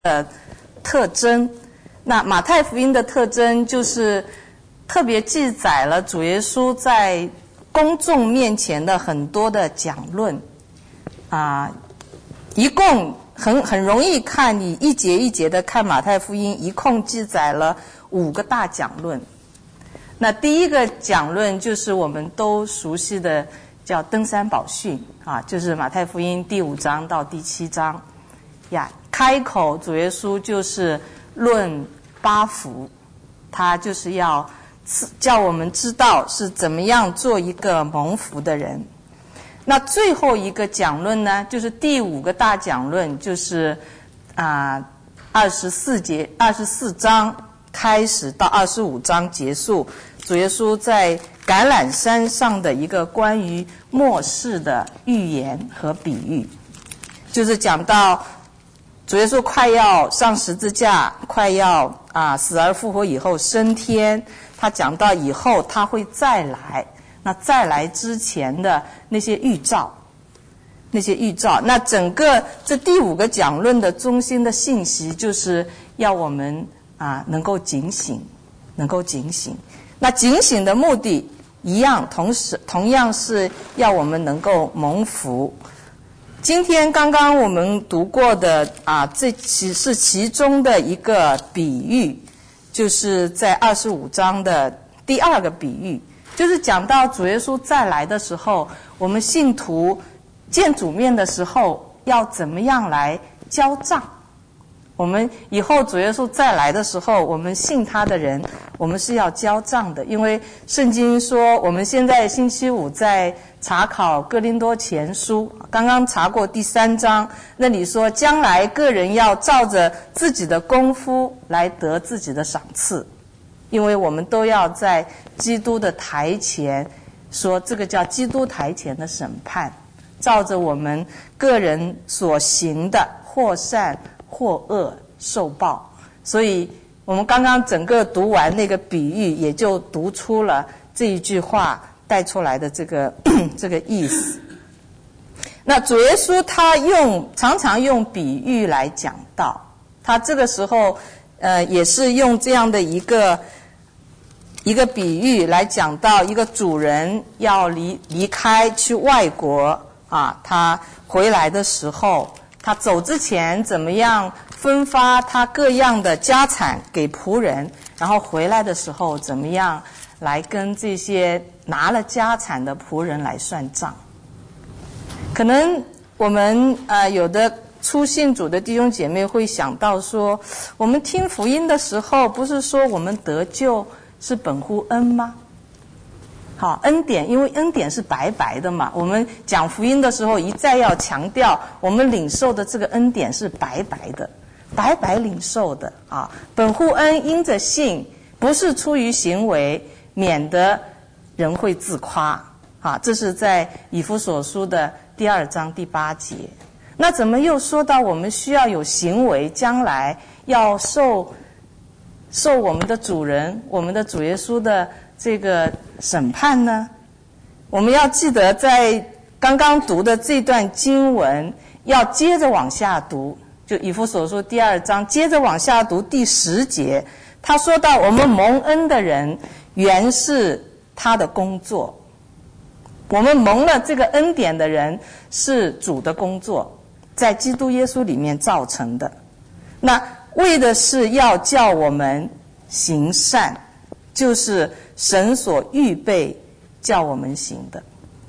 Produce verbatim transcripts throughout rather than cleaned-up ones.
的特征。那马太福音的特征就是特别记载了主耶稣在公众面前的很多的讲论啊，一共很很容易看，你一节一节的看马太福音，一共记载了五个大讲论。那第一个讲论就是我们都熟悉的叫登山宝训啊，就是马太福音第五章到第七章呀。开口主耶稣就是论八福，他就是要叫我们知道是怎么样做一个蒙福的人。那最后一个讲论呢，就是第五个大讲论，就是啊二十四节二十四章开始到二十五章结束，主耶稣在橄榄山上的一个关于末世的预言和比喻，就是讲到主耶稣快要上十字架，快要啊死而复活以后升天，他讲到以后他会再来，那再来之前的那些预兆，那些预兆，那整个这第五个讲论的中心的信息就是要我们啊能够警醒，能够警醒。那警醒的目的一样，同时同样是要我们能够蒙福。今天刚刚我们读过的啊，这其是其中的一个比喻，就是在二十五章的第二个比喻，就是讲到主耶稣再来的时候，我们信徒见主面的时候要怎么样来交账。我们以后主耶稣再来的时候，我们信他的人，我们是要交账的。因为圣经说，我们现在星期五在查考哥林多前书，刚刚查过第三章，那里说将来个人要照着自己的功夫来得自己的赏赐，因为我们都要在基督的台前，说这个叫基督台前的审判，照着我们个人所行的或善或恶受报。所以我们刚刚整个读完那个比喻，也就读出了这一句话带出来的这个这个意思。那主耶稣他用常常用比喻来讲道，他这个时候呃也是用这样的一个一个比喻来讲到一个主人要离离开去外国啊，他回来的时候，他走之前怎么样分发他各样的家产给仆人，然后回来的时候怎么样来跟这些拿了家产的仆人来算账。可能我们呃有的初信主的弟兄姐妹会想到说，我们听福音的时候不是说我们得救是本乎恩吗？好，恩典，因为恩典是白白的嘛，我们讲福音的时候一再要强调，我们领受的这个恩典是白白的，白白领受的啊。本乎恩，因着信，不是出于行为，免得人会自夸啊。这是在以弗所书的第二章第八节。那怎么又说到我们需要有行为，将来要受受我们的主人，我们的主耶稣的这个审判呢？我们要记得在刚刚读的这段经文，要接着往下读，就以弗所书第二章，接着往下读第十节，他说到我们蒙恩的人原是他的工作，我们蒙了这个恩典的人是主的工作，在基督耶稣里面造成的。那为的是要叫我们行善，就是神所预备叫我们行的。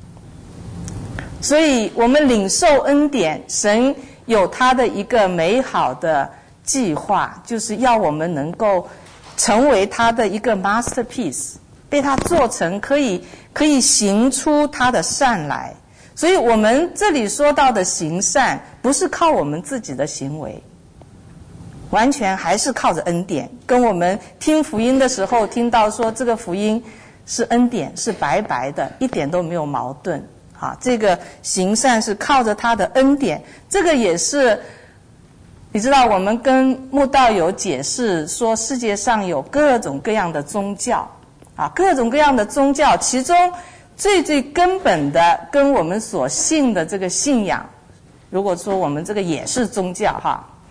所以我们领受恩典，神有他的一个美好的计划，就是要我们能够成为他的一个 masterpiece， 被他做成可以可以行出他的善来。所以我们这里说到的行善，不是靠我们自己的行为，完全还是靠着恩典。跟我们听福音的时候听到说这个福音是恩典，是白白的，一点都没有矛盾啊。这个行善是靠着他的恩典，这个也是你知道，我们跟慕道友解释说，世界上有各种各样的宗教啊，各种各样的宗教，其中最最根本的跟我们所信的这个信仰，如果说我们这个也是宗教哈，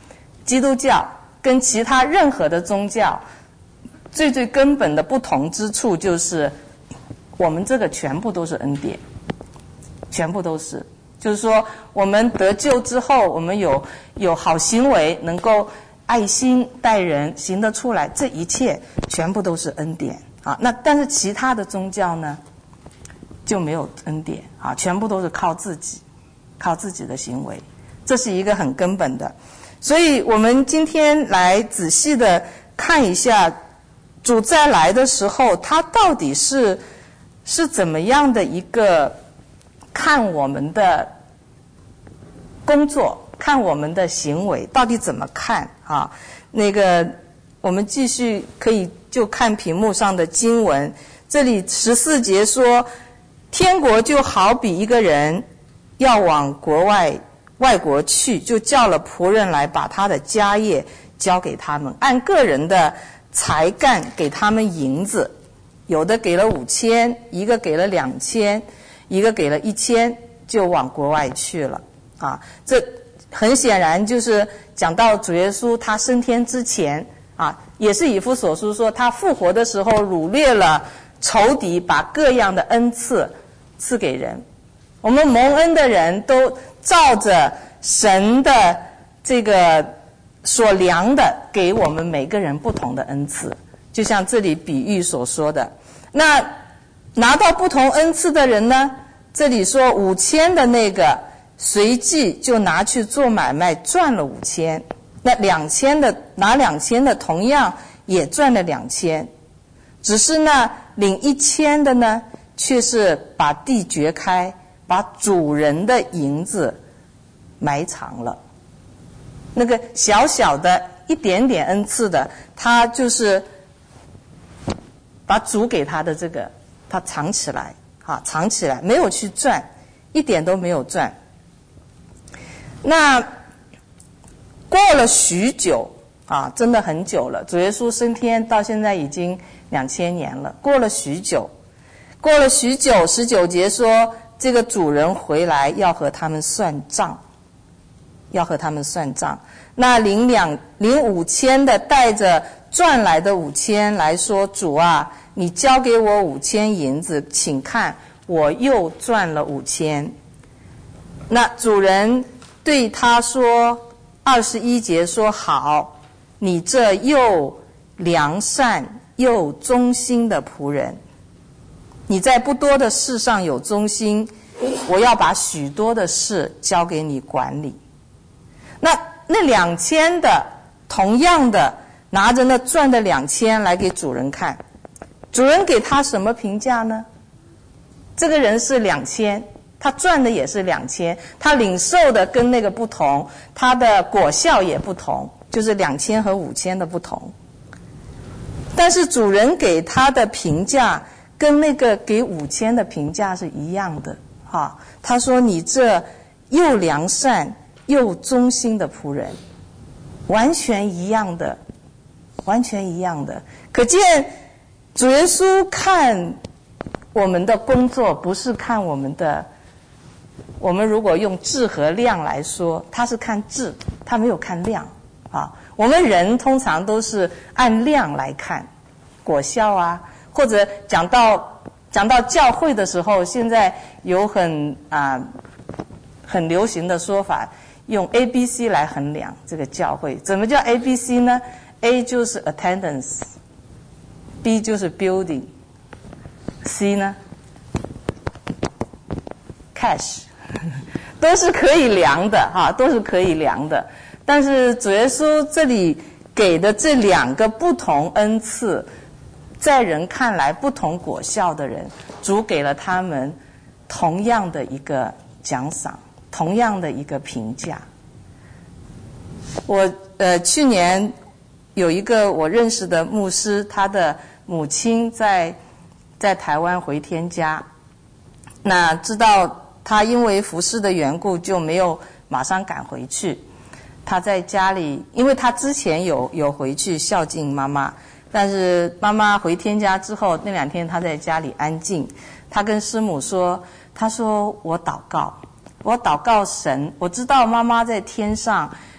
基督教跟其他任何的宗教最最根本的不同之处就是，我们这个全部都是恩典，全部都是，就是说我们得救之后，我们有有好行为，能够爱心待人，行得出来，这一切全部都是恩典啊。那但是其他的宗教呢，就没有恩典啊，全部都是靠自己，靠自己的行为，这是一个很根本的。所以我们今天来仔细的看一下，主再来的时候，他到底是是怎么样的一个看我们的工作，看我们的行为，到底怎么看啊？那个我们继续可以就看屏幕上的经文，这里十四节说，天国就好比一个人要往国外外国去，就叫了仆人来，把他的家业交给他们，按个人的才干给他们银子，有的给了五千，一个给了两千，一个给了一千，就往国外去了啊。这很显然就是讲到主耶稣他升天之前啊，也是以弗所书说他复活的时候掳掠了仇敌，把各样的恩赐赐给人。我们蒙恩的人都照着神的这个所量的给我们每个人不同的恩赐，就像这里比喻所说的。那拿到不同恩赐的人呢，这里说五千的那个随即就拿去做买卖，赚了五千。那两千的拿两千的同样也赚了两千，只是呢领一千的呢却是把地掘开，把主人的银子埋藏了。那个小小的一点点恩赐的，他就是把主给他的这个他藏起来啊，藏起来，没有去赚，一点都没有赚。那过了许久啊，真的很久了，主耶稣升天到现在已经两千年了，过了许久，过了许久，十九节说这个主人回来要和他们算账，要和他们算账。那领两领五千的带着赚来的五千来说，主啊，你交给我五千银子，请看我又赚了五千。那主人对他说，二十一节说，好，你这又良善又忠心的仆人，你在不多的事上有忠心，我要把许多的事交给你管理。那那两千的同样的拿着那赚的两千来给主人看，主人给他什么评价呢？这个人是两千，他赚的也是两千，他领受的跟那个不同，他的果效也不同，就是两千和五千的不同。但是主人给他的评价跟那个给五千的评价是一样的哈。他说你这又良善又忠心的仆人，完全一样的，完全一样的。可见主耶稣看我们的工作不是看我们的，我们如果用质和量来说，他是看质，他没有看量啊。我们人通常都是按量来看果效啊，或者讲到讲到教会的时候，现在有很啊很流行的说法，用 A B C 来衡量这个教会。怎么叫 A B C 呢？ A 就是 attendance， B 就是 building， C 呢 cash， 都是可以量的哈，都是可以量的。但是主耶稣这里给的这两个不同恩赐，在人看来不同果效的人，主给了他们同样的一个奖赏，同样的一个评价。我呃去年有一个我认识的牧师，他的母亲在在台湾回天家，那知道他因为服事的缘故就没有马上赶回去，他在家里，因为他之前有有回去孝敬妈妈，但是妈妈回天家之后那两天他在家里安静，他跟师母说，他说我祷告我祷告神，我知道妈妈在天上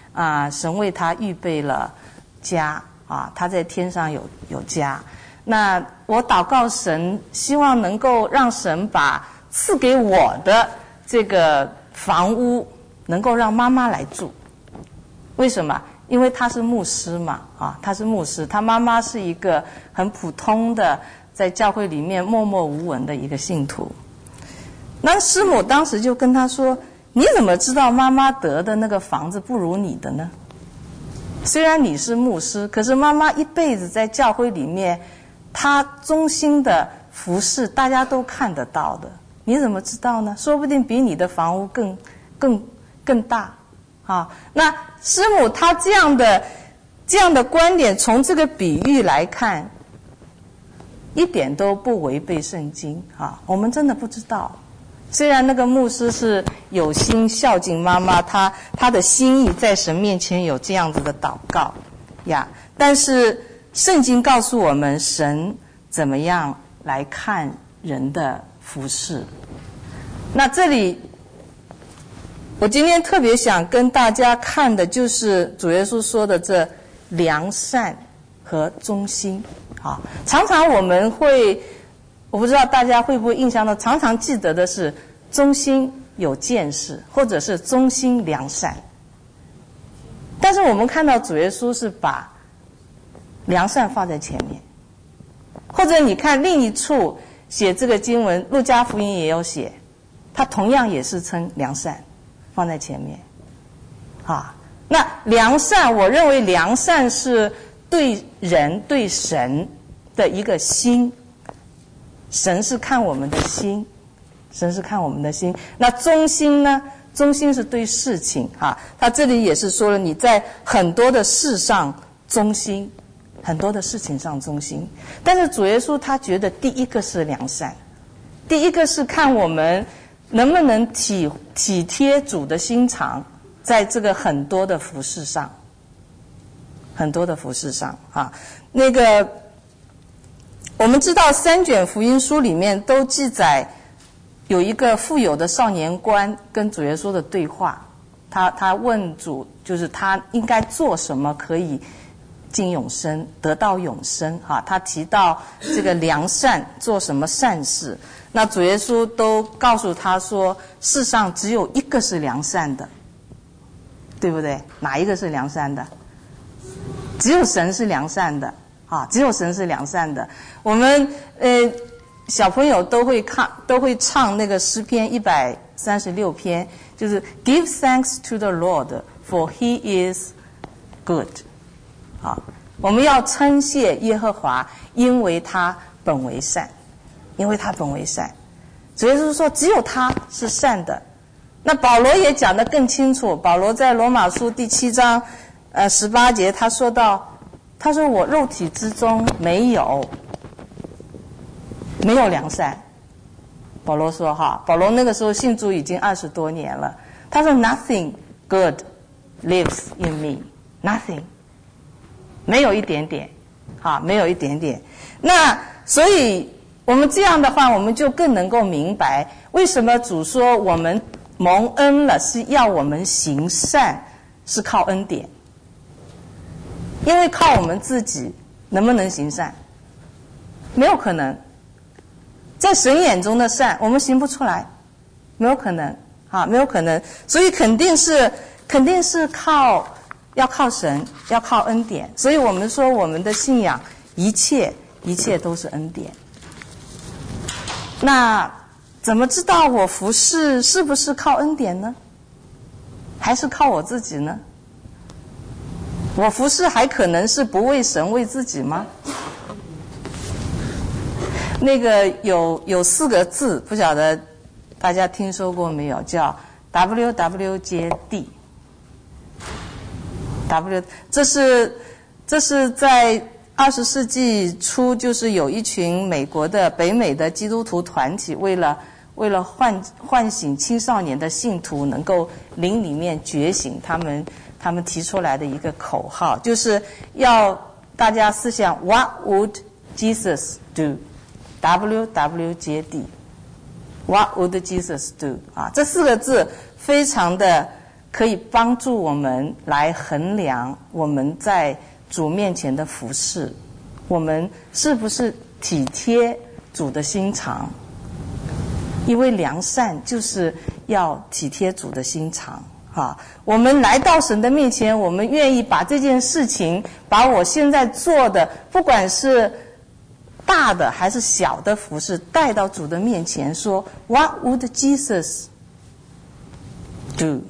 啊，神为他预备了家啊，他在天上有有家。那我祷告神，希望能够让神把赐给我的这个房屋能够让妈妈来住。为什么？因为他是牧师嘛，啊，他是牧师，他妈妈是一个很普通的在教会里面默默无闻的一个信徒。那师母当时就跟他说：“你怎么知道妈妈得的那个房子不如你的呢？虽然你是牧师，可是妈妈一辈子在教会里面，她忠心的服侍，大家都看得到的。你怎么知道呢？说不定比你的房屋更更更大。”啊，那师母她这样的这样的观点，从这个比喻来看，一点都不违背圣经啊。我们真的不知道，虽然那个牧师是有心孝敬妈妈，他他的心意在神面前有这样子的祷告呀，但是圣经告诉我们，神怎么样来看人的服事。那这里我今天特别想跟大家看的就是主耶稣说的这良善和忠心啊。常常我们会，我不知道大家会不会印象到，常常记得的是忠心有见识，或者是忠心良善。但是我们看到主耶稣是把良善放在前面，或者你看另一处写这个经文，路加福音也有写，他同样也是称良善放在前面，啊，那良善，我认为良善是对人对神的一个心，神是看我们的心，神是看我们的心。那忠心呢？忠心是对事情啊，他这里也是说了，你在很多的事上忠心，很多的事情上忠心。但是主耶稣他觉得第一个是良善，第一个是看我们能不能体体贴主的心肠，在这个很多的服事上，很多的服事上啊，那个我们知道三卷福音书里面都记载有一个富有的少年官跟主耶稣的对话，他他问主，就是他应该做什么可以进永生，得到永生哈。他提到这个良善，做什么善事。那主耶稣都告诉他说，世上只有一个是良善的，对不对？哪一个是良善的？只有神是良善的啊！只有神是良善的。我们呃小朋友都会看，都会唱那个诗篇一百三十六篇，就是 Give thanks to the Lord, for He is good。啊，我们要称谢耶和华，因为他本为善。因为他本为善，主耶稣说只有他是善的。那保罗也讲得更清楚，保罗在罗马书第七章呃十八节他说到，他说我肉体之中没有没有良善。保罗说哈，保罗那个时候信主已经二十多年了，他说 Nothing good lives in me, nothing， 没有一点点，啊，没有一点点。那所以我们这样的话，我们就更能够明白为什么主说我们蒙恩了，是要我们行善，是靠恩典。因为靠我们自己能不能行善？没有可能。在神眼中的善，我们行不出来，没有可能啊，没有可能。所以肯定是肯定是靠要靠神，要靠恩典。所以我们说我们的信仰，一切一切都是恩典。那怎么知道我服事是不是靠恩典呢？还是靠我自己呢？我服事还可能是不为神为自己吗？那个有有四个字，不晓得大家听说过没有，叫 W W J D。W 这是这是在二十世纪初，就是有一群美国的北美的基督徒团体，为了为了唤唤醒青少年的信徒能够灵里面觉醒，他们他们提出来的一个口号，就是要大家思想 What would Jesus do？ W W J D。What would Jesus do？ 啊，这四个字非常的可以帮助我们来衡量我们在主面前的服事，我们是不是体贴主的心肠。因为良善就是要体贴主的心肠啊！我们来到神的面前，我们愿意把这件事情，把我现在做的，不管是大的还是小的服事，带到主的面前，说 What would Jesus do？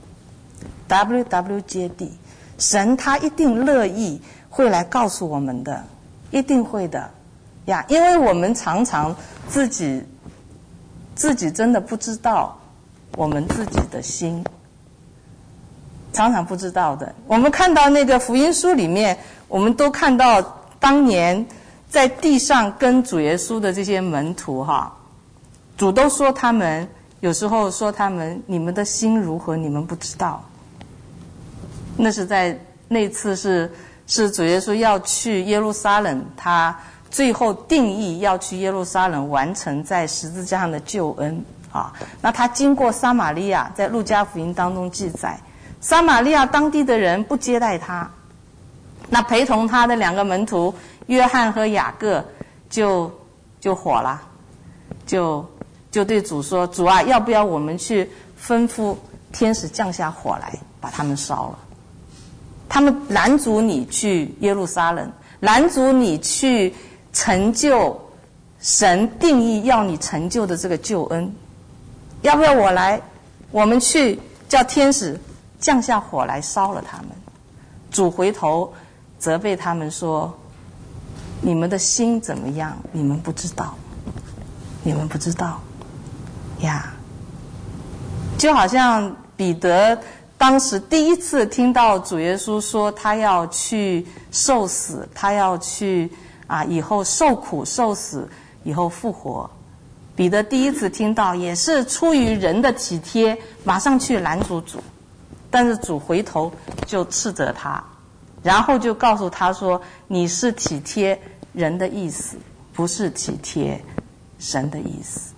W W J D， 神他一定乐意会来告诉我们的，一定会的呀！因为我们常常自己。自己真的不知道我们自己的心，常常不知道的。我们看到那个福音书里面，我们都看到当年在地上跟主耶稣的这些门徒哈，主都说他们，有时候说他们，你们的心如何，你们不知道。那是在那次是是主耶稣要去耶路撒冷，他最后定义要去耶路撒冷完成在十字架上的救恩啊。那他经过撒玛利亚，在路加福音当中记载，撒玛利亚当地的人不接待他，那陪同他的两个门徒约翰和雅各就就火了，就就对主说：“主啊，要不要我们去吩咐天使降下火来，把他们烧了？他们拦阻你去耶路撒冷，拦阻你去成就神定义要你成就的这个救恩，要不要我来？我们去叫天使降下火来烧了他们。”主回头责备他们说：“你们的心怎么样？你们不知道，你们不知道呀。”就好像彼得当时第一次听到主耶稣说他要去受死，他要去啊，以后受苦受死，以后复活。彼得第一次听到，也是出于人的体贴，马上去拦阻主。但是主回头就斥责他，然后就告诉他说：“你是体贴人的意思，不是体贴神的意思。”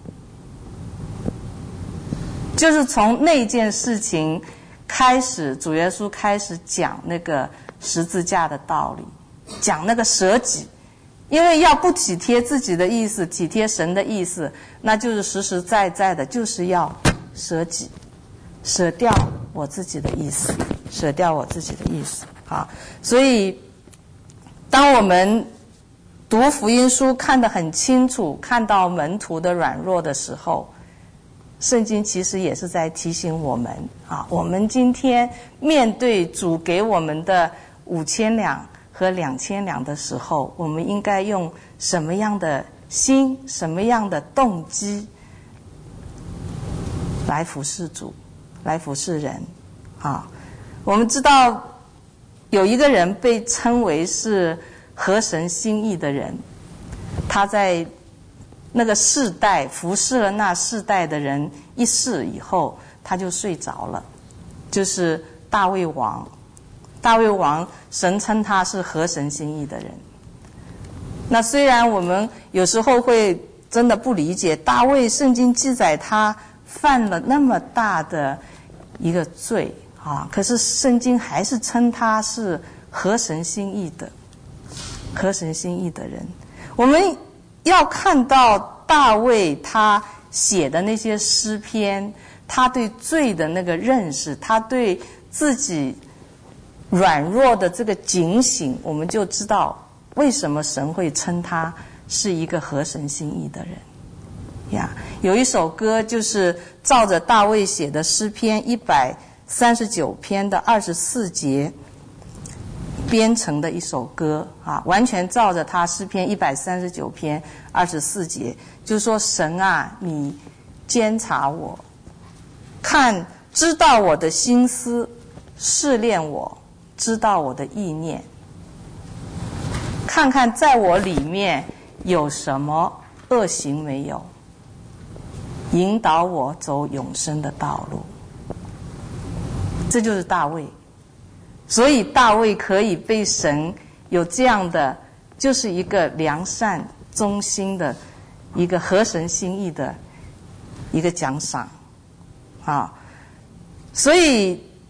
就是从那件事情开始，主耶稣开始讲那个十字架的道理，讲那个舍己。因为要不体贴自己的意思，体贴神的意思，那就是实实在在的，就是要舍己，舍掉我自己的意思，舍掉我自己的意思啊。所以，当我们读福音书看得很清楚，看到门徒的软弱的时候，圣经其实也是在提醒我们啊，我们今天面对主给我们的五千两和两千两的时候，我们应该用什么样的心、什么样的动机来服侍主，来服侍人啊？我们知道有一个人被称为是合神心意的人，他在那个世代服侍了那世代的人一世以后，他就睡着了，就是大卫王。大卫王，神称他是合神心意的人。那虽然我们有时候会真的不理解，大卫圣经记载他犯了那么大的一个罪啊，可是圣经还是称他是合神心意的，合神心意的人。我们要看到大卫他写的那些诗篇，他对罪的那个认识，他对自己软弱的这个警醒，我们就知道为什么神会称他是一个合神心意的人呀。有一首歌就是照着大卫写的诗篇一百三十九篇的二十四节编成的一首歌啊，完全照着他诗篇一百三十九篇二十四节，就是说：“神啊，你监察我，看知道我的心思，试炼我，知道我的意念，看看在我里面有什么恶行没有，引导我走永生的道路。”这就是大卫。所以大卫可以被神有这样的，就是一个良善忠心的一个合神心意的一个奖赏啊。所以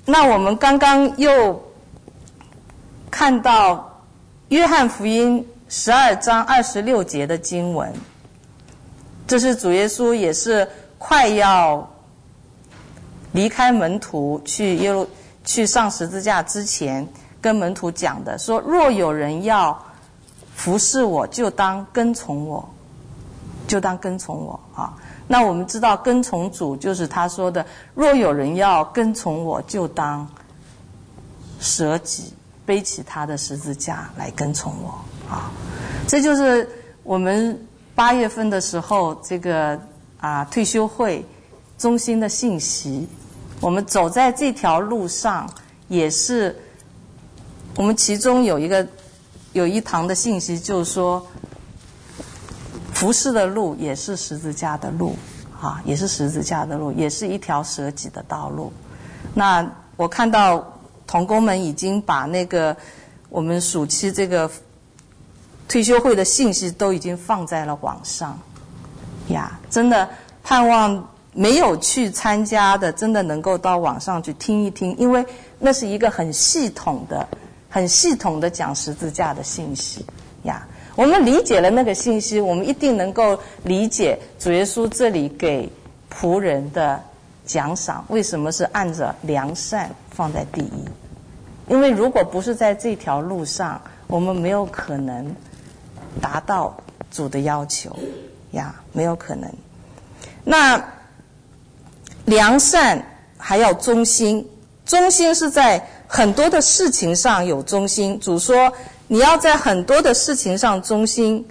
那我们刚刚又看到约翰福音十二章二十六节的经文，这是主耶稣也是快要离开门徒去耶路去上十字架之前跟门徒讲的，说若有人要服侍我，就当跟从我，就当跟从我啊。那我们知道跟从主就是他说的，若有人要跟从我，就当舍己，背起他的十字架来跟从我啊。这就是我们八月份的时候这个啊退休会中心的信息。我们走在这条路上，也是我们其中有一个有一堂的信息，就是说服侍的路也是十字架的路啊，也是十字架的路，也是一条舍己的道路。那我看到同工们已经把那个我们暑期这个退休会的信息都已经放在了网上呀，真的盼望没有去参加的真的能够到网上去听一听，因为那是一个很系统的很系统的讲十字架的信息呀。我们理解了那个信息，我们一定能够理解主耶稣这里给仆人的奖赏为什么是按着良善放在第一。因为如果不是在这条路上，我们没有可能达到主的要求呀，没有可能。那良善还要忠心，忠心是在很多的事情上有忠心。主说你要在很多的事情上忠心，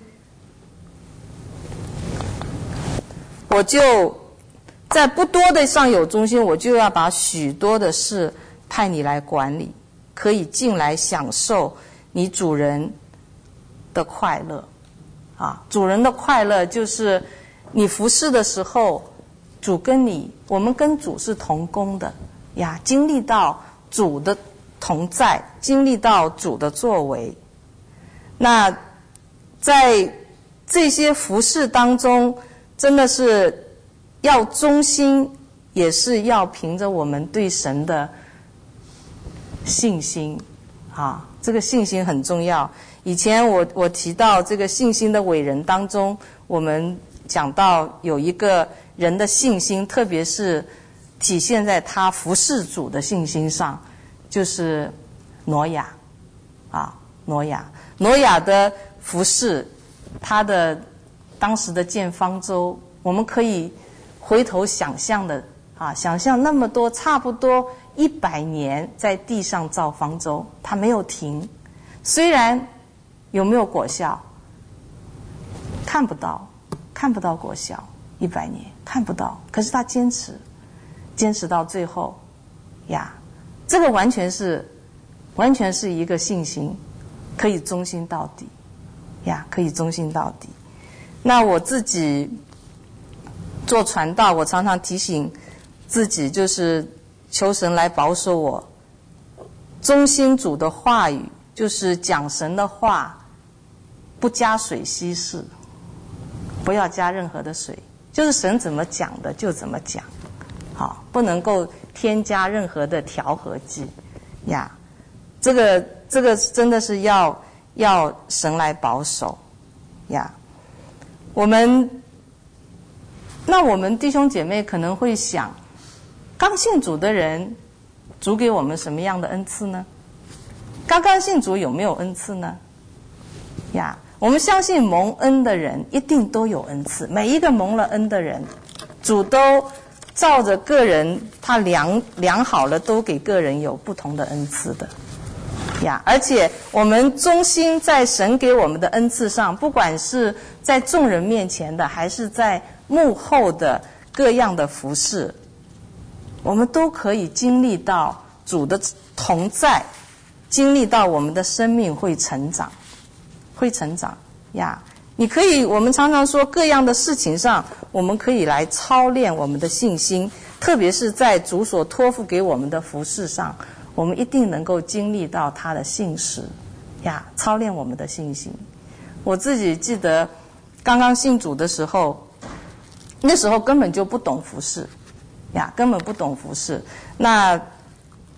我就在不多的上有忠心，我就要把许多的事派你来管理，可以进来享受你主人的快乐啊。主人的快乐就是你服侍的时候，主跟你，我们跟主是同工的呀，经历到主的同在，经历到主的作为。那在这些服侍当中，真的是要忠心，也是要凭着我们对神的信心啊，这个信心很重要。以前我我提到这个信心的伟人当中，我们讲到有一个人的信心，特别是体现在他服侍主的信心上，就是挪亚啊，挪亚，挪亚的服侍，他的当时的建方舟，我们可以回头想象的啊，想象那么多，差不多一百年在地上造方舟，他没有停。虽然有没有果效，看不到，看不到果效，一百年看不到，可是他坚持，坚持到最后呀，这个完全是完全是一个信心，可以忠心到底呀，可以忠心到底。那我自己做传道，我常常提醒自己，就是求神来保守我忠心主的话语，就是讲神的话，不加水稀释，不要加任何的水，就是神怎么讲的就怎么讲，好，不能够添加任何的调和剂呀。这个这个真的是要要神来保守呀。我们那我们弟兄姐妹可能会想，刚信主的人，主给我们什么样的恩赐呢？刚刚信主有没有恩赐呢？呀，我们相信蒙恩的人一定都有恩赐，每一个蒙了恩的人，主都照着个人他量量好了，都给个人有不同的恩赐的呀。而且我们忠心在神给我们的恩赐上，不管是在众人面前的，还是在幕后的各样的服事，我们都可以经历到主的同在，经历到我们的生命会成长，会成长呀。你可以，我们常常说各样的事情上，我们可以来操练我们的信心，特别是在主所托付给我们的服事上，我们一定能够经历到他的信实呀，操练我们的信心。我自己记得刚刚信主的时候，那时候根本就不懂服事呀，根本不懂服事。那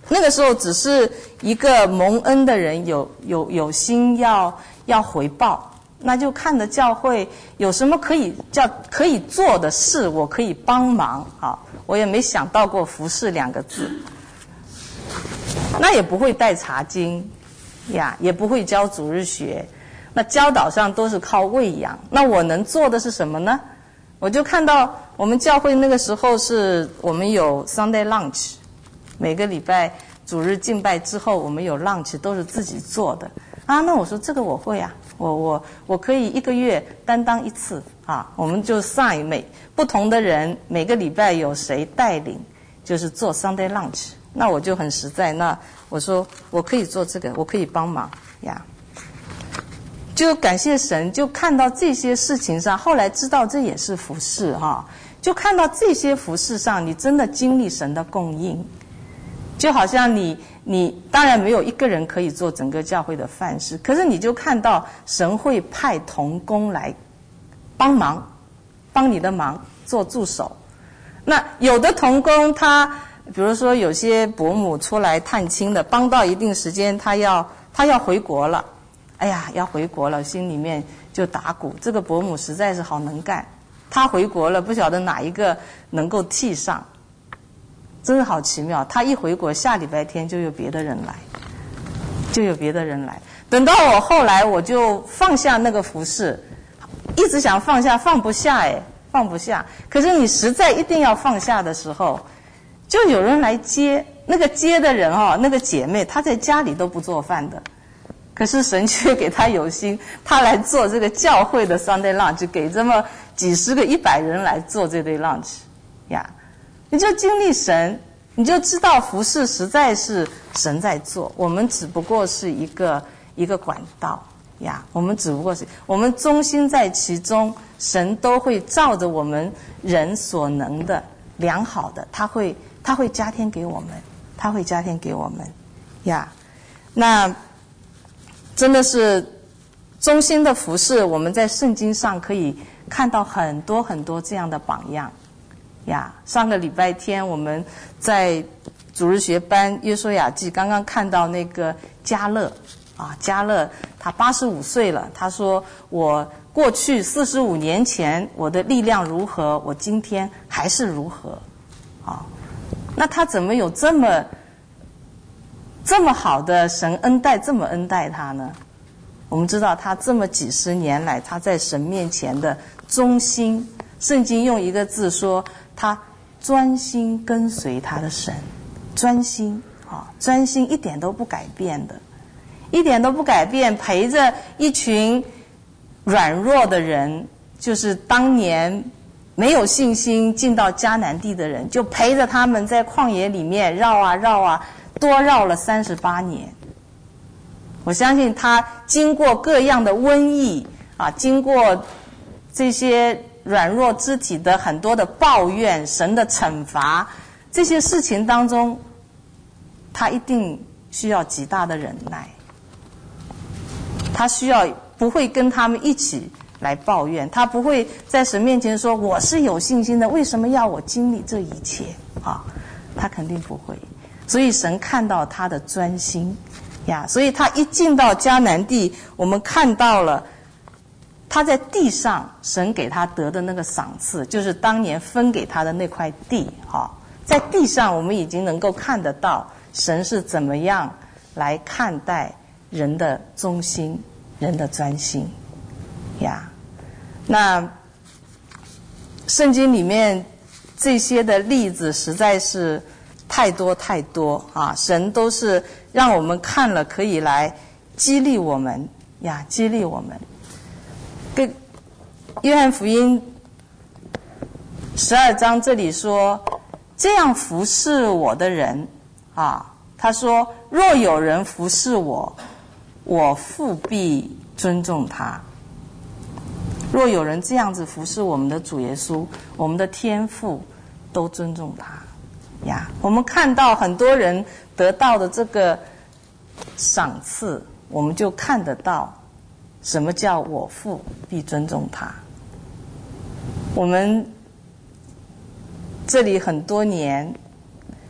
那个时候只是一个蒙恩的人有有有心要要回报，那就看着教会有什么可以叫可以做的事，我可以帮忙啊。我也没想到过服事两个字，那也不会带查经呀，也不会教主日学，那教导上都是靠喂养。那我能做的是什么呢？我就看到我们教会那个时候是我们有 Sunday lunch。每个礼拜主日敬拜之后，我们有 lunch 都是自己做的啊。那我说这个我会啊，我我我可以一个月担当一次啊。我们就 assign 每不同的人，每个礼拜有谁带领，就是做 Sunday lunch。那我就很实在，那我说我可以做这个，我可以帮忙呀。就感谢神，就看到这些事情上，后来知道这也是服事哈，就看到这些服事上，你真的经历神的供应。就好像你你当然没有一个人可以做整个教会的饭事，可是你就看到神会派同工来帮忙，帮你的忙做助手。那有的同工他比如说有些伯母出来探亲的，帮到一定时间他要他要回国了，哎呀要回国了，心里面就打鼓，这个伯母实在是好能干，他回国了不晓得哪一个能够替上，真的好奇妙，他一回国下礼拜天就有别的人来，就有别的人来。等到我后来我就放下那个服事，一直想放下放不下哎，放不下。可是你实在一定要放下的时候，就有人来接，那个接的人哦，那个姐妹她在家里都不做饭的，可是神却给她有心，她来做这个教会的 Sunday lunch， 给这么几十个一百人来做这对 lunch 呀。你就经历神，你就知道服事实在是神在做，我们只不过是一个一个管道呀，我们只不过是我们忠心在其中，神都会照着我们人所能的良好的，他会他会加添给我们，他会加添给我们呀。那真的是忠心的服事，我们在圣经上可以看到很多很多这样的榜样。呀，上个礼拜天我们在主日学班约书亚记刚刚看到那个迦勒啊，迦勒他八十五岁了，他说我过去四十五年前我的力量如何，我今天还是如何啊。那他怎么有这么这么好的神恩待，这么恩待他呢？我们知道他这么几十年来他在神面前的忠心，圣经用一个字说他专心跟随他的神，专心啊，专心一点都不改变的，一点都不改变，陪着一群软弱的人，就是当年没有信心进到迦南地的人，就陪着他们在旷野里面绕啊绕啊，多绕了三十八年。我相信他经过各样的瘟疫啊，经过这些软弱肢体的很多的抱怨，神的惩罚，这些事情当中，他一定需要极大的忍耐，他需要不会跟他们一起来抱怨，他不会在神面前说我是有信心的，为什么要我经历这一切啊？他肯定不会。所以神看到他的专心呀，所以他一进到迦南地，我们看到了他在地上神给他得的那个赏赐，就是当年分给他的那块地哈，在地上我们已经能够看得到神是怎么样来看待人的忠心，人的专心呀。那圣经里面这些的例子实在是太多太多啊，神都是让我们看了可以来激励我们呀，激励我们。跟约翰福音十二章这里说，这样服侍我的人啊，他说若有人服侍我，我父必尊重他。若有人这样子服侍我们的主耶稣，我们的天父都尊重他呀。我们看到很多人得到的这个赏赐，我们就看得到什么叫我父必尊重他。我们这里很多年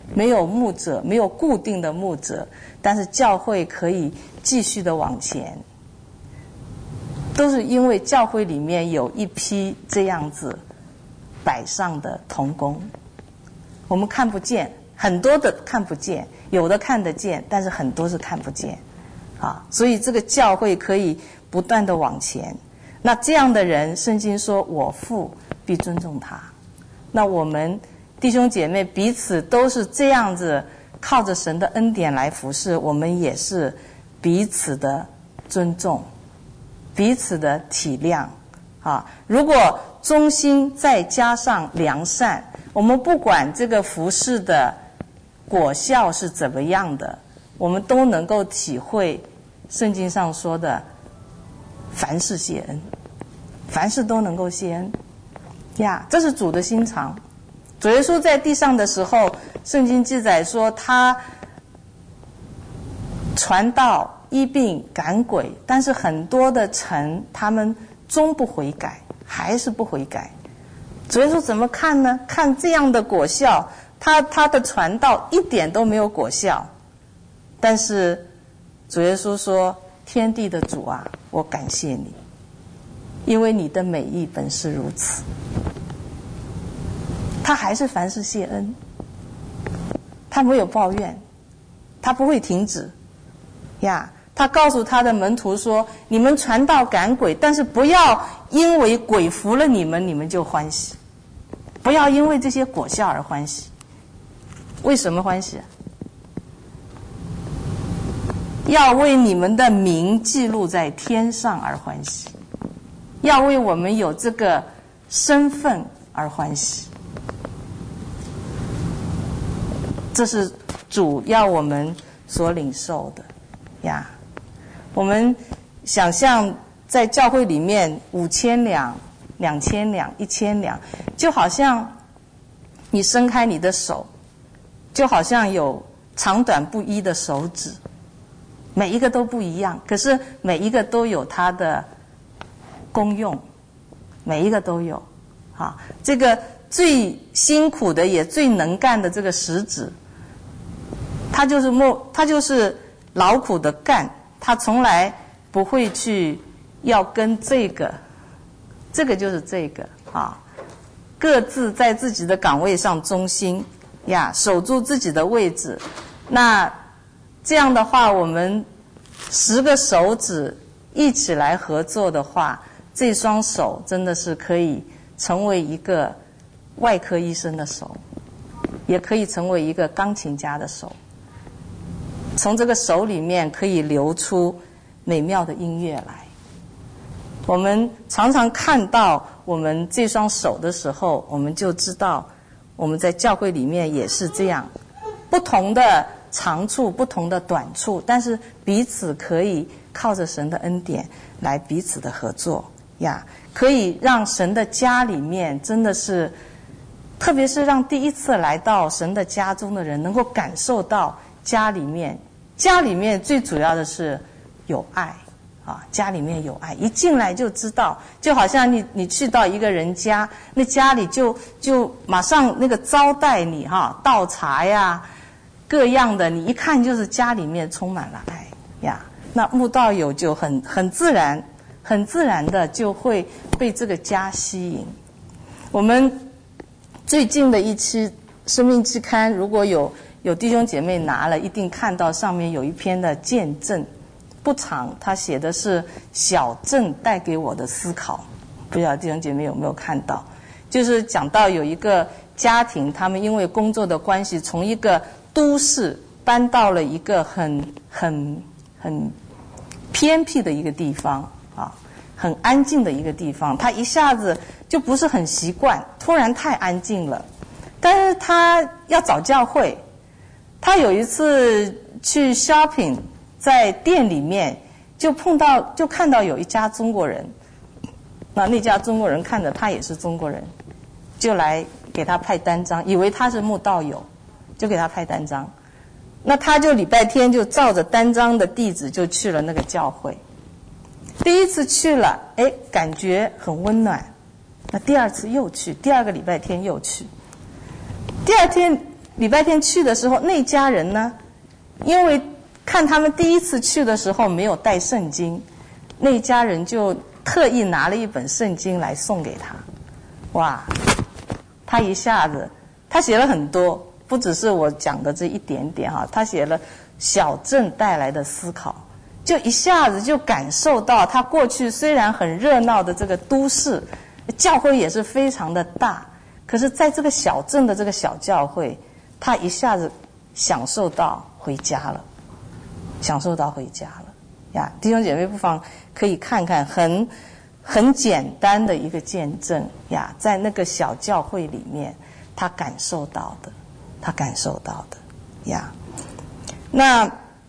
没有牧者，没有固定的牧者，但是教会可以继续的往前，都是因为教会里面有一批这样子摆上的同工。我们看不见，很多的看不见，有的看得见，但是很多是看不见啊。所以这个教会可以不断的往前。那这样的人，圣经说我父必尊重他。那我们弟兄姐妹彼此都是这样子靠着神的恩典来服侍，我们也是彼此的尊重，彼此的体谅啊。如果忠心再加上良善，我们不管这个服侍的果效是怎么样的，我们都能够体会圣经上说的凡事谢恩，凡事都能够谢恩呀，这是主的心肠。主耶稣在地上的时候，圣经记载说他传道、医病、赶鬼，但是很多的臣他们终不悔改，还是不悔改。主耶稣怎么看呢？看这样的果效，他他的传道一点都没有果效。但是主耶稣说：“天地的主啊，我感谢你，因为你的美意本是如此。”他还是凡事谢恩，他没有抱怨，他不会停止呀。他告诉他的门徒说：“你们传道赶鬼，但是不要因为鬼服了你们，你们就欢喜；不要因为这些果效而欢喜。为什么欢喜？要为你们的名记录在天上而欢喜，要为我们有这个身份而欢喜。”这是主要我们所领受的呀。我们想象在教会里面五千两、两千两、一千两，就好像你伸开你的手，就好像有长短不一的手指，每一个都不一样，可是每一个都有它的功用，每一个都有。好，这个最辛苦的也最能干的这个食指，他就是默，他就是劳苦的干，他从来不会去要跟这个，这个就是这个啊，各自在自己的岗位上忠心呀，守住自己的位置。那这样的话，我们十个手指一起来合作的话，这双手真的是可以成为一个外科医生的手，也可以成为一个钢琴家的手。从这个手里面可以流出美妙的音乐来。我们常常看到我们这双手的时候，我们就知道我们在教会里面也是这样，不同的长处，不同的短处，但是彼此可以靠着神的恩典来彼此的合作呀，可以让神的家里面真的是，特别是让第一次来到神的家中的人能够感受到家里面，家里面最主要的是有爱啊，家里面有爱，一进来就知道，就好像你你去到一个人家，那家里就就马上那个招待你哈，倒茶呀，各样的，你一看就是家里面充满了爱呀。那慕道友就很很自然，很自然的就会被这个家吸引。我们最近的一期《生命期刊》，如果有有弟兄姐妹拿了，一定看到上面有一篇的见证，不长，他写的是小镇带给我的思考，不知道弟兄姐妹有没有看到？就是讲到有一个家庭，他们因为工作的关系，从一个都市搬到了一个很很很偏僻的一个地方啊，很安静的一个地方，他一下子就不是很习惯，突然太安静了，但是他要找教会。他有一次去 shopping， 在店里面就碰到，就看到有一家中国人，那那家中国人看着他也是中国人，就来给他派单张，以为他是慕道友，就给他派单张。那他就礼拜天就照着单张的地址就去了那个教会。第一次去了，哎，感觉很温暖。那第二次又去，第二个礼拜天又去。第二天礼拜天去的时候，那家人呢，因为看他们第一次去的时候没有带圣经，那家人就特意拿了一本圣经来送给他。哇，他一下子，他写了很多，不只是我讲的这一点点哈，他写了小镇带来的思考，就一下子就感受到他过去虽然很热闹的这个都市，教会也是非常的大，可是在这个小镇的这个小教会，他一下子享受到回家了，享受到回家了呀！弟兄姐妹不妨可以看看，很很简单的一个见证呀，在那个小教会里面，他感受到的，他感受到的呀。那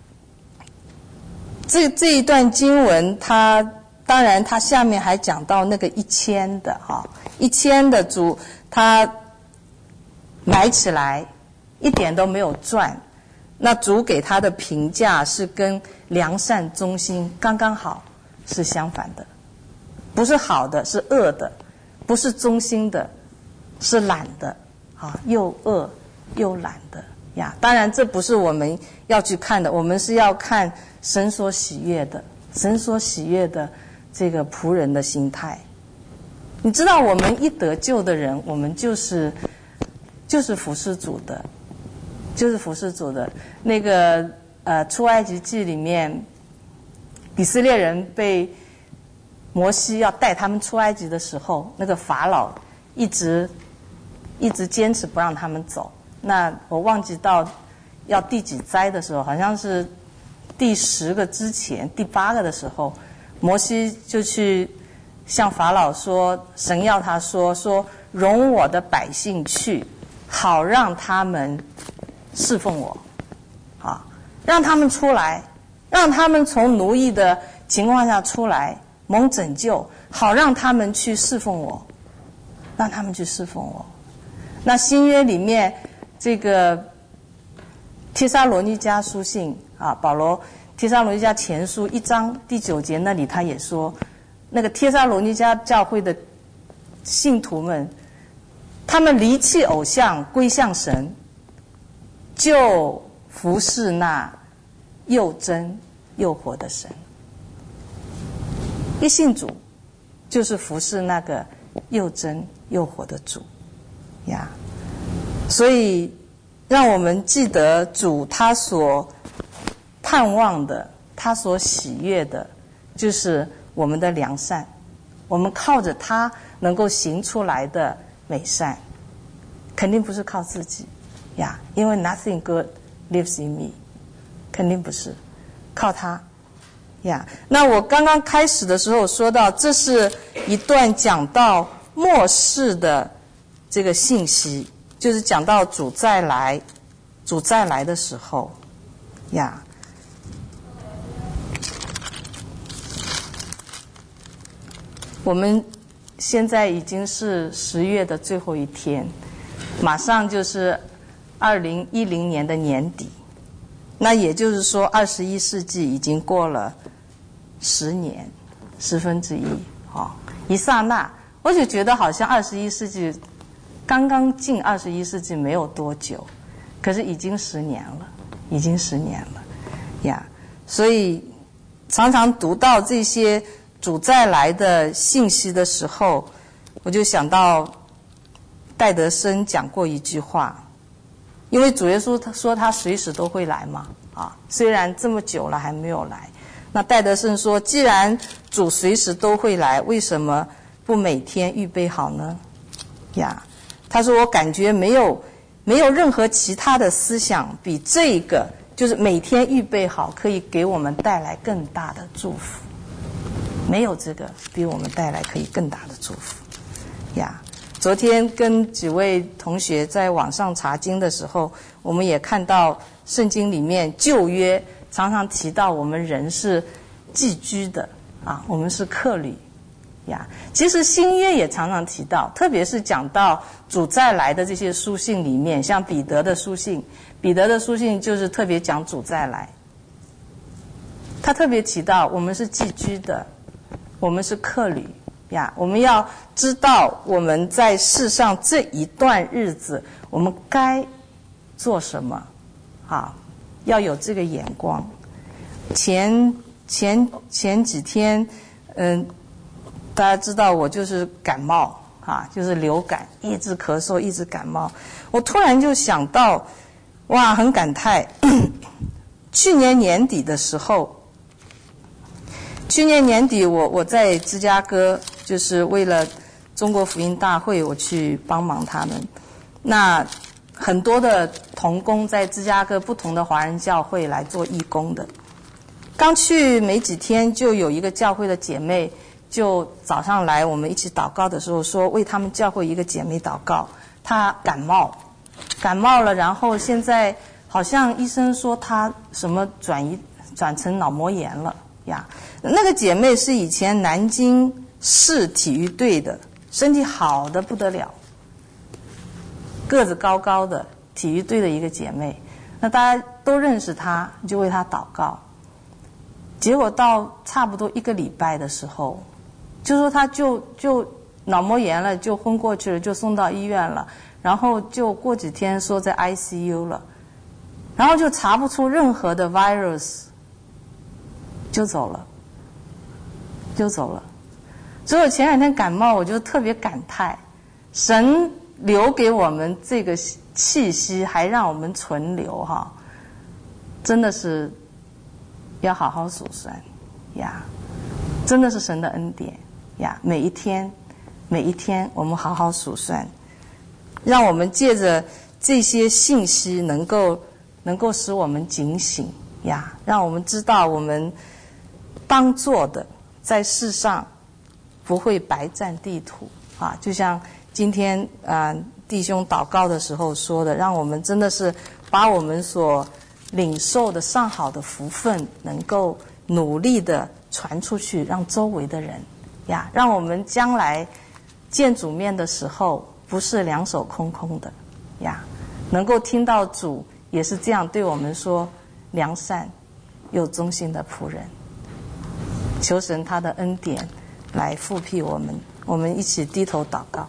这这一段经文，它当然它下面还讲到那个一千的哈，一千的主他买起来一点都没有赚，那主给他的评价是跟良善忠心刚刚好是相反的，不是好的是恶的，不是忠心的是懒的啊，又恶又懒的呀。当然这不是我们要去看的，我们是要看神所喜悦的，神所喜悦的这个仆人的心态。你知道我们一得救的人，我们就是就是服侍主的，就是服侍主的。那个呃出埃及记里面，以色列人被摩西要带他们出埃及的时候，那个法老一直一直坚持不让他们走。那我忘记到要第几灾的时候，好像是第十个之前，第八个的时候，摩西就去向法老说，神要他说说容我的百姓去，好让他们侍奉我，啊，让他们出来，让他们从奴役的情况下出来，蒙拯救，好让他们去侍奉我，让他们去侍奉我。那新约里面这个帖撒罗尼迦书信啊，保罗帖撒罗尼迦前书一章第九节那里他也说，那个帖撒罗尼迦教会的信徒们，他们离弃偶像归向神，就服侍那又真又活的神。一信主就是服侍那个又真又活的主呀。所以让我们记得主他所盼望的，他所喜悦的，就是我们的良善，我们靠着他能够行出来的美善，肯定不是靠自己呀，因为 nothing good lives in me， 肯定不是靠他呀。那我刚刚开始的时候说到，这是一段讲到末世的这个信息，就是讲到主再来，主再来的时候呀。我们现在已经是十月的最后一天，马上就是二零一零年的年底，那也就是说二十一世纪已经过了十年，十分之一，哦，一刹那，我就觉得好像二十一世纪刚刚进二十一世纪没有多久，可是已经十年了，已经十年了呀。所以常常读到这些主再来的信息的时候，我就想到戴德生讲过一句话，因为主耶稣他说他随时都会来嘛，啊，虽然这么久了还没有来，那戴德生说，既然主随时都会来，为什么不每天预备好呢？呀，他说我感觉没有没有任何其他的思想比这个就是每天预备好可以给我们带来更大的祝福。没有这个比我们带来可以更大的祝福呀。昨天跟几位同学在网上查经的时候，我们也看到圣经里面旧约常常提到我们人是寄居的啊，我们是客旅呀。其实新约也常常提到，特别是讲到主再来的这些书信里面，像彼得的书信，彼得的书信就是特别讲主再来，他特别提到我们是寄居的，我们是客旅呀，我们要知道我们在世上这一段日子，我们该做什么，啊，要有这个眼光。前前前几天，嗯，大家知道我就是感冒啊，就是流感，一直咳嗽，一直感冒。我突然就想到，哇，很感慨。去年年底的时候，去年年底我我在芝加哥，就是为了中国福音大会，我去帮忙他们。那很多的同工在芝加哥不同的华人教会来做义工的。刚去没几天，就有一个教会的姐妹，就早上来我们一起祷告的时候说，为他们教会一个姐妹祷告，她感冒，感冒了，然后现在好像医生说她什么转移转成脑膜炎了呀。那个姐妹是以前南京市体育队的，身体好的不得了，个子高高的体育队的一个姐妹，那大家都认识她，就为她祷告。结果到差不多一个礼拜的时候，就说她就就脑膜炎了，就昏过去了，就送到医院了，然后就过几天说在 I C U 了，然后就查不出任何的 virus， 就走了，就走了。所以我前两天感冒，我就特别感叹，神留给我们这个气息，还让我们存留哈，真的是要好好数算呀，真的是神的恩典呀！每一天，每一天，我们好好数算，让我们借着这些信息，能够能够使我们警醒呀，让我们知道我们当做的，在世上不会白占地土啊！就像今天啊、呃、弟兄祷告的时候说的，让我们真的是把我们所领受的上好的福分，能够努力的传出去，让周围的人呀，让我们将来见主面的时候，不是两手空空的呀，能够听到主也是这样对我们说，良善又忠心的仆人。求神他的恩典来复辟我们，我们一起低头祷告。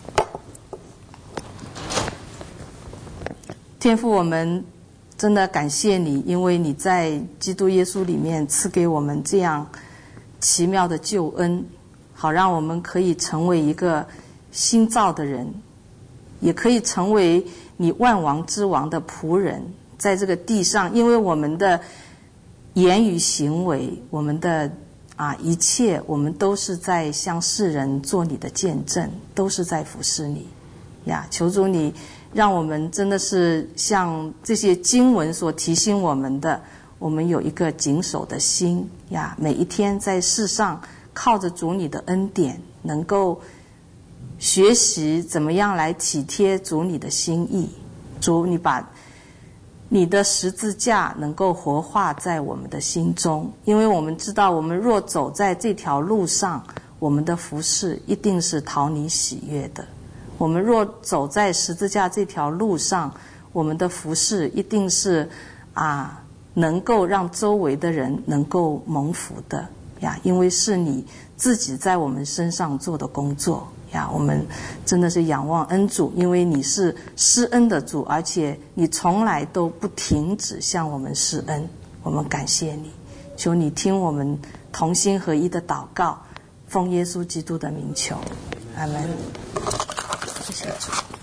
天父，我们真的感谢你，因为你在基督耶稣里面赐给我们这样奇妙的救恩，好让我们可以成为一个新造的人，也可以成为你万王之王的仆人，在这个地上，因为我们的言语行为，我们的啊一切，我们都是在向世人做你的见证，都是在服侍你呀！求主你让我们真的是像这些经文所提醒我们的，我们有一个谨守的心呀，每一天在世上靠着主你的恩典，能够学习怎么样来体贴主你的心意。主，你把你的十字架能够活化在我们的心中，因为我们知道，我们若走在这条路上，我们的服事一定是讨你喜悦的。我们若走在十字架这条路上，我们的服事一定是啊，能够让周围的人能够蒙福的呀，因为是你自己在我们身上做的工作呀。我们真的是仰望恩主，因为你是施恩的主，而且你从来都不停止向我们施恩，我们感谢你。求你听我们同心合一的祷告，奉耶稣基督的名求，阿门。谢谢主。